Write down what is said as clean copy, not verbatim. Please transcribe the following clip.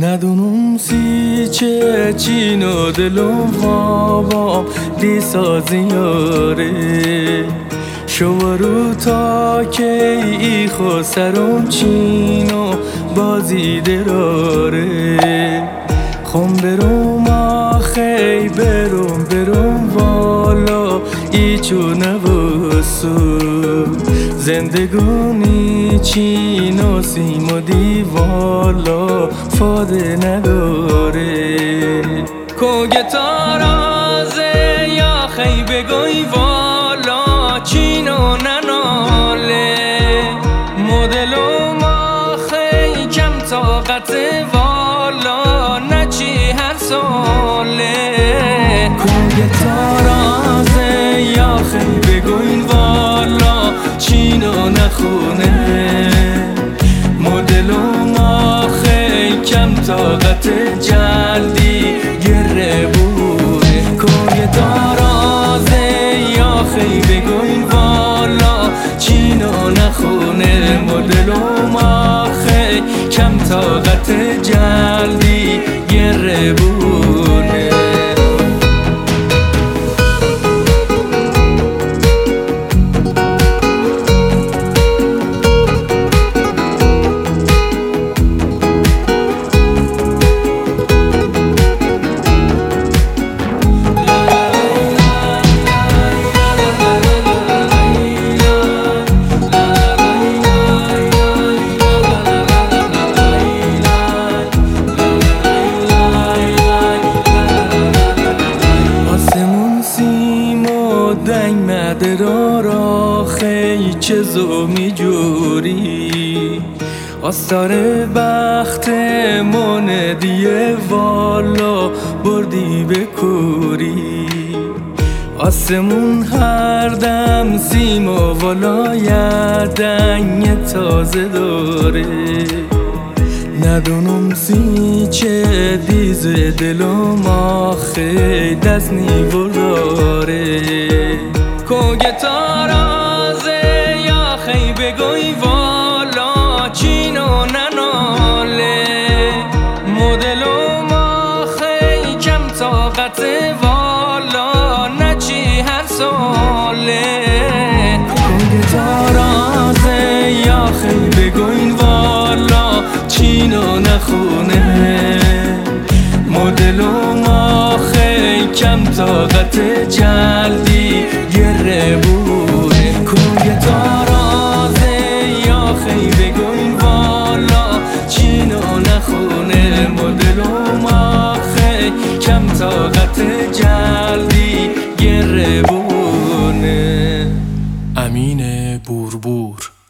ندونم چه چین و دلم خوابم دیسا زیاره شوارو تا که ای خو سرم چین و بازی دراره خم برم آخی برم والا ایچو نبسو زندگانی چین و سیم و دیوالا فاده نداره کوگه تارازه یا خی بگوی والا چین و نناله مدلو ما خی کم طاقت والا نچی هر ساله کوگه تارازه یا خی بگوی والا چین و نخونه مدلو ما خی کم طاقت جلدی گره بوده کوی دارازه یا خی بگوی والا چین و نخونه مدلو ما خی کم طاقت جلدی گره بوده دنگ مدرارا خی چه زومی جوری آستار بخت من دیه والا بردی به کوری آسمون هر دم سیم و والا دنگ تازه داره ندونم چه دیز دلم آخه دست نیور داره کوگه تارازه یا خی بگوی والا چین و نناله مدلو ما خی کم طاقت والا نچی هر ساله کوگه تارازه یا خی بگوی والا چین و نخونه مدلو ما خی کم طاقت جلدی گره بوده کوی تارازه یا خی بگوی والا چین و نخونه مدلو ما خی کم طاقت جلدی گره بوده. امین بوربور.